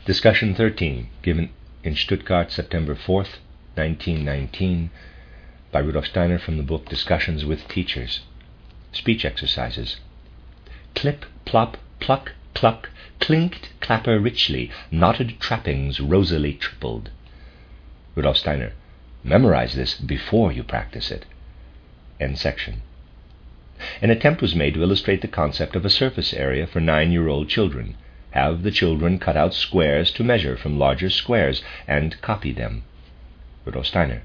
Discussion 13, given in Stuttgart, September 4th, 1919, by Rudolf Steiner from the book Discussions with Teachers. Speech exercises. Clip, plop, pluck, cluck, clinked clapper richly, knotted trappings rosily tripled. Rudolf Steiner. Memorize this before you practice it. End section. An attempt was made to illustrate the concept of a surface area for 9-year-old children. Have the children cut out squares to measure from larger squares and copy them. Rudolf Steiner.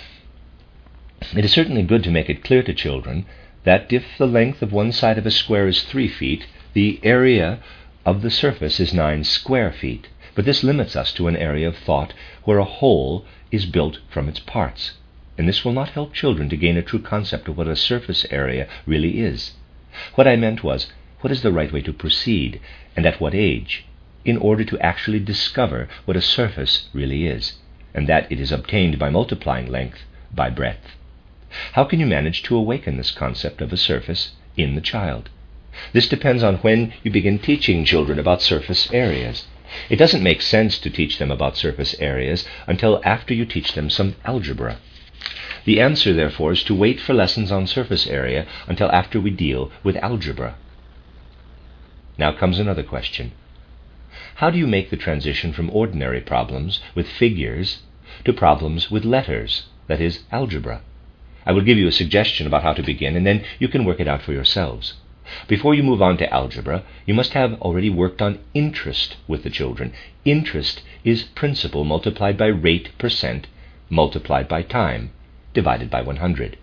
It is certainly good to make it clear to children that if the length of one side of a square is 3 feet, the area of the surface is 9 square feet. But this limits us to an area of thought where a whole is built from its parts, and this will not help children to gain a true concept of what a surface area really is. What I meant was, what is the right way to proceed, and at what age, in order to actually discover what a surface really is, and that it is obtained by multiplying length by breadth. How can you manage to awaken this concept of a surface in the child? This depends on when you begin teaching children about surface areas. It doesn't make sense to teach them about surface areas until after you teach them some algebra. The answer, therefore, is to wait for lessons on surface area until after we deal with algebra. Now comes another question. How do you make the transition from ordinary problems with figures to problems with letters, that is, algebra? I will give you a suggestion about how to begin, and then you can work it out for yourselves. Before you move on to algebra, you must have already worked on interest with the children. Interest is principal multiplied by rate percent multiplied by time, divided by 100.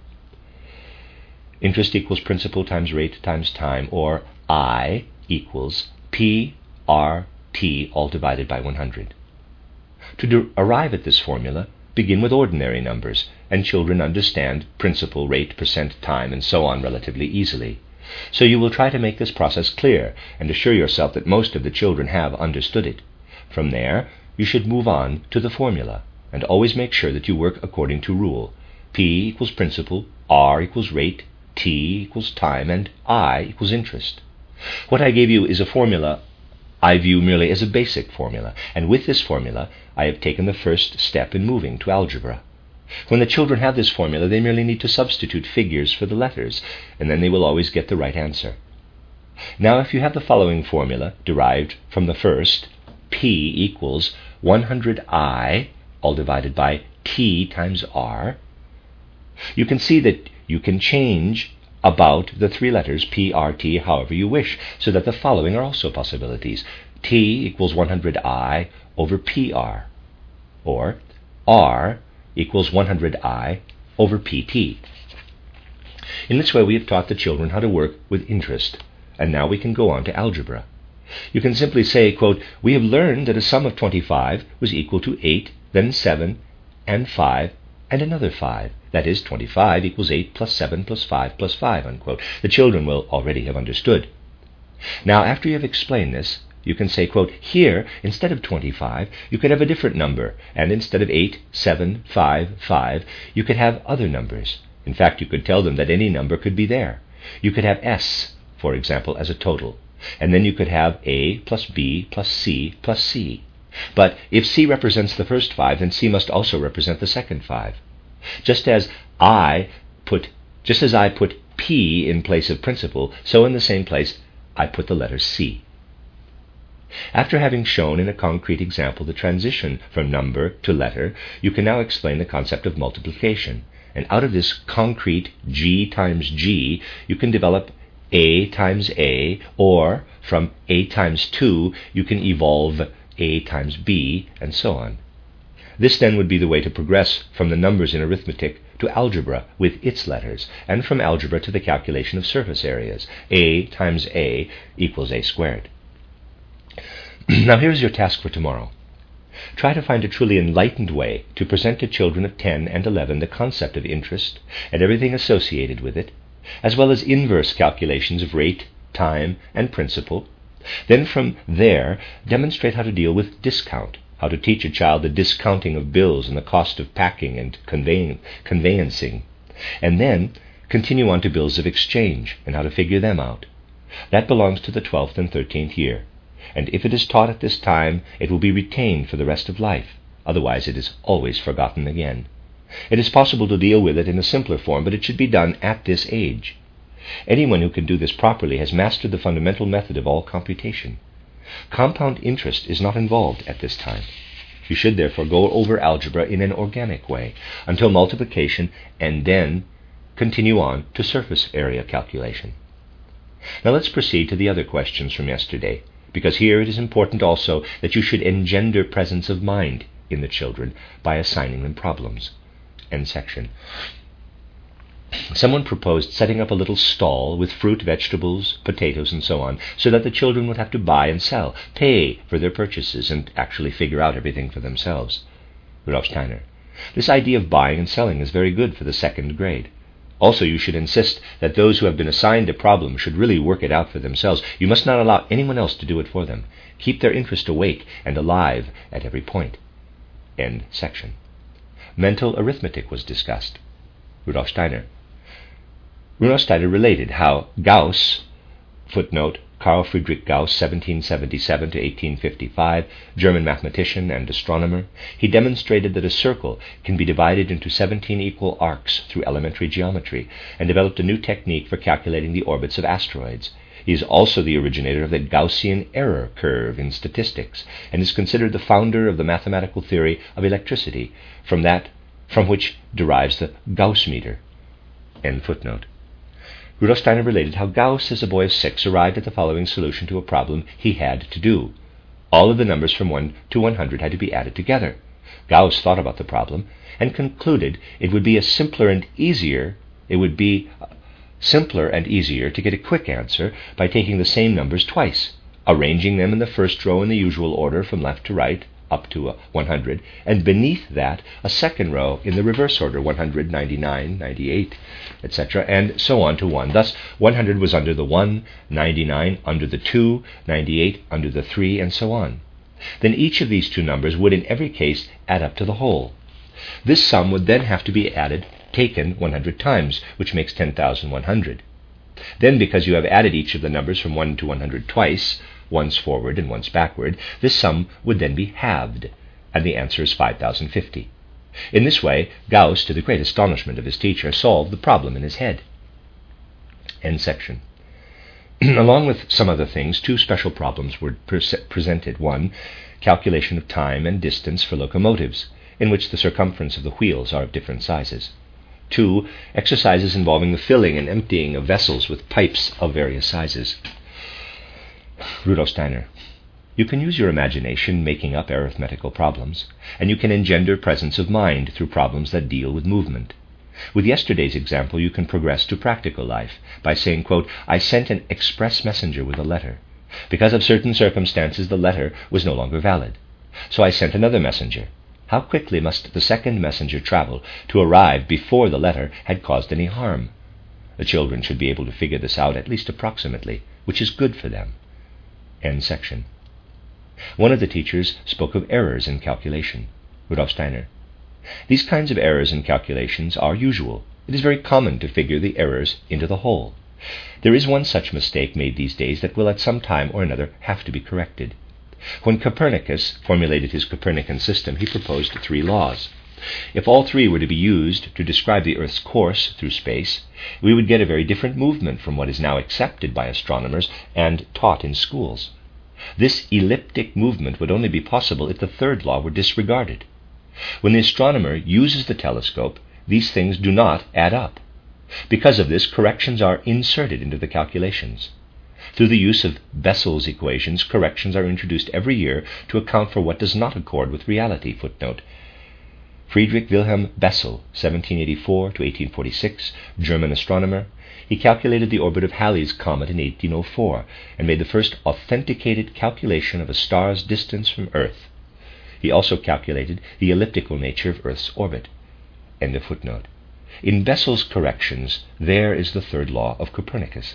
Interest equals principal times rate times time, or I equals PRT, all divided by 100. To arrive at this formula, begin with ordinary numbers, and children understand principal, rate, percent, time, and so on relatively easily. So you will try to make this process clear and assure yourself that most of the children have understood it. From there, you should move on to the formula, and always make sure that you work according to rule. P equals principal, R equals rate, T equals time, and I equals interest. What I gave you is a formula I view merely as a basic formula, and with this formula I have taken the first step in moving to algebra. When the children have this formula, they merely need to substitute figures for the letters, and then they will always get the right answer. Now, if you have the following formula derived from the first, P equals 100I, all divided by T times R, you can see that you can change about the 3 letters P, R, T however you wish, so that the following are also possibilities. T equals 100I over PR, or R equals 100I over PT. In this way we have taught the children how to work with interest, and now we can go on to algebra. You can simply say, quote, we have learned that a sum of 25 was equal to 8, then 7, and 5, and another 5. That is, 25 equals 8 plus 7 plus 5 plus 5, unquote. The children will already have understood. Now, after you have explained this, you can say, quote, here, instead of 25, you could have a different number, and instead of 8, 7, 5, 5, you could have other numbers. In fact, you could tell them that any number could be there. You could have S, for example, as a total, and then you could have A plus B plus C plus C. But if C represents the first 5, then C must also represent the second 5. Just as I put P in place of principal, so in the same place I put the letter C. After having shown in a concrete example the transition from number to letter, you can now explain the concept of multiplication. And out of this concrete G times G, you can develop A times A, or from A times 2, you can evolve A times B, and so on. This then would be the way to progress from the numbers in arithmetic to algebra with its letters, and from algebra to the calculation of surface areas. A times A equals A squared. Now here's your task for tomorrow. Try to find a truly enlightened way to present to children of 10 and 11 the concept of interest and everything associated with it, as well as inverse calculations of rate, time, and principal. Then from there, demonstrate how to deal with discount, how to teach a child the discounting of bills and the cost of packing and conveyancing, and then continue on to bills of exchange and how to figure them out. That belongs to the 12th and 13th year. and if it is taught at this time, it will be retained for the rest of life. Otherwise, it is always forgotten again. It is possible to deal with it in a simpler form, but it should be done at this age. Anyone who can do this properly has mastered the fundamental method of all computation. Compound interest is not involved at this time. You should therefore go over algebra in an organic way until multiplication, and then continue on to surface area calculation. Now let's proceed to the other questions from yesterday, because here it is important also that you should engender presence of mind in the children by assigning them problems. End section. Someone proposed setting up a little stall with fruit, vegetables, potatoes, and so on, so that the children would have to buy and sell, pay for their purchases, and actually figure out everything for themselves. Rudolf Steiner. This idea of buying and selling is very good for the second grade. Also, you should insist that those who have been assigned a problem should really work it out for themselves. You must not allow anyone else to do it for them. Keep their interest awake and alive at every point. End section. Mental arithmetic was discussed. Rudolf Steiner. Rudolf Steiner related how Gauss, footnote, Carl Friedrich Gauss, 1777 to 1855, German mathematician and astronomer, he demonstrated that a circle can be divided into 17 equal arcs through elementary geometry, and developed a new technique for calculating the orbits of asteroids. He is also the originator of the Gaussian error curve in statistics, and is considered the founder of the mathematical theory of electricity, from which derives the Gauss meter. End footnote. Rudolf Steiner related how Gauss, as a boy of 6, arrived at the following solution to a problem he had to do. All of the numbers from 1 to 100 had to be added together. Gauss thought about the problem and concluded it would be simpler and easier to get a quick answer by taking the same numbers twice, arranging them in the first row in the usual order from left to right, up to 100, and beneath that a second row in the reverse order, 100, 99, 98, etc., and so on to 1. Thus, 100 was under the 1, 99 under the 2, 98 under the 3, and so on. Then each of these two numbers would in every case add up to the whole. This sum would then have to be taken 100 times, which makes 10,100. Then, because you have added each of the numbers from 1 to 100 twice, once forward and once backward, this sum would then be halved, and the answer is 5,050. In this way, Gauss, to the great astonishment of his teacher, solved the problem in his head. End section. Along with some other things, two special problems were presented. One, calculation of time and distance for locomotives, in which the circumference of the wheels are of different sizes. 2, exercises involving the filling and emptying of vessels with pipes of various sizes. Rudolf Steiner. You can use your imagination making up arithmetical problems, and you can engender presence of mind through problems that deal with movement. With yesterday's example, you can progress to practical life by saying, quote, I sent an express messenger with a letter. Because of certain circumstances, the letter was no longer valid. So I sent another messenger. How quickly must the second messenger travel to arrive before the letter had caused any harm? The children should be able to figure this out at least approximately, which is good for them. End section. One of the teachers spoke of errors in calculation. Rudolf Steiner. These kinds of errors in calculations are usual. It is very common to figure the errors into the whole. There is one such mistake made these days that will at some time or another have to be corrected. When Copernicus formulated his Copernican system, he proposed 3 laws. If all 3 were to be used to describe the Earth's course through space, we would get a very different movement from what is now accepted by astronomers and taught in schools. This elliptic movement would only be possible if the 3rd law were disregarded. When the astronomer uses the telescope, these things do not add up. Because of this, corrections are inserted into the calculations. Through the use of Bessel's equations, corrections are introduced every year to account for what does not accord with reality. Footnote. Friedrich Wilhelm Bessel, 1784 to 1846, German astronomer. He calculated the orbit of Halley's comet in 1804 and made the first authenticated calculation of a star's distance from Earth. He also calculated the elliptical nature of Earth's orbit. End of footnote. In Bessel's corrections, there is the 3rd law of Copernicus.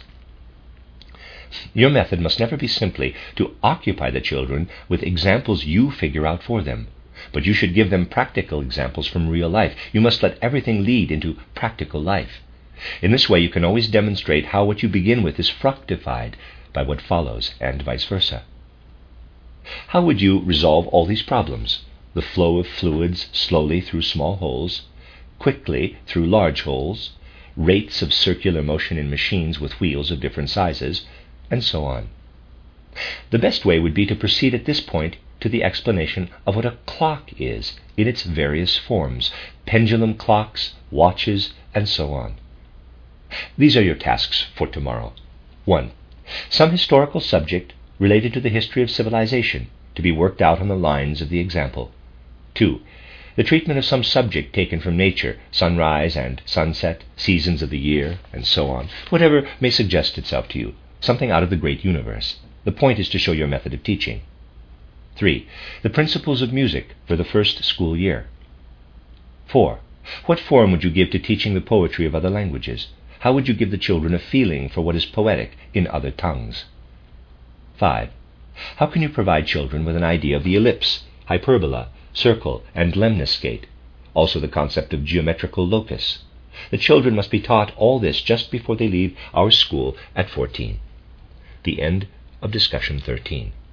Your method must never be simply to occupy the children with examples you figure out for them, but you should give them practical examples from real life. You must let everything lead into practical life. In this way, you can always demonstrate how what you begin with is fructified by what follows, and vice versa. How would you resolve all these problems? The flow of fluids slowly through small holes, quickly through large holes, rates of circular motion in machines with wheels of different sizes, and so on. The best way would be to proceed at this point to the explanation of what a clock is in its various forms, pendulum clocks, watches, and so on. These are your tasks for tomorrow. 1. Some historical subject related to the history of civilization, to be worked out on the lines of the example. 2. The treatment of some subject taken from nature, sunrise and sunset, seasons of the year, and so on, whatever may suggest itself to you, something out of the great universe. The point is to show your method of teaching. 3. The principles of music for the first school year. 4. What form would you give to teaching the poetry of other languages? How would you give the children a feeling for what is poetic in other tongues? 5. How can you provide children with an idea of the ellipse, hyperbola, circle, and lemniscate, also the concept of geometrical locus? The children must be taught all this just before they leave our school at 14. The end of discussion 13.